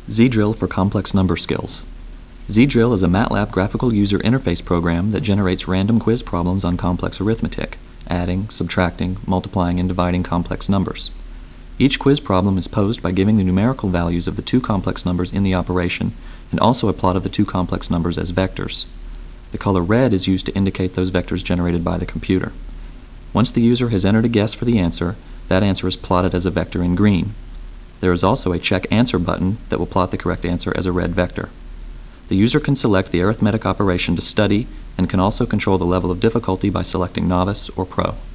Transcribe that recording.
ZDrill for complex number skills. ZDrill is a MATLAB graphical user interface program that generates random quiz problems on complex arithmetic, adding, subtracting, multiplying, and dividing complex numbers. Each quiz problem is posed by giving the numerical values of the two complex numbers in the operation and also a plot of the two complex numbers as vectors. The color red is used to indicate those vectors generated by the computer. Once the user has entered a guess for the answer, that answer is plotted as a vector in green. There is also a check answer button that will plot the correct answer as a red vector. The user can select the arithmetic operation to study and can also control the level of difficulty by selecting Novice or Pro.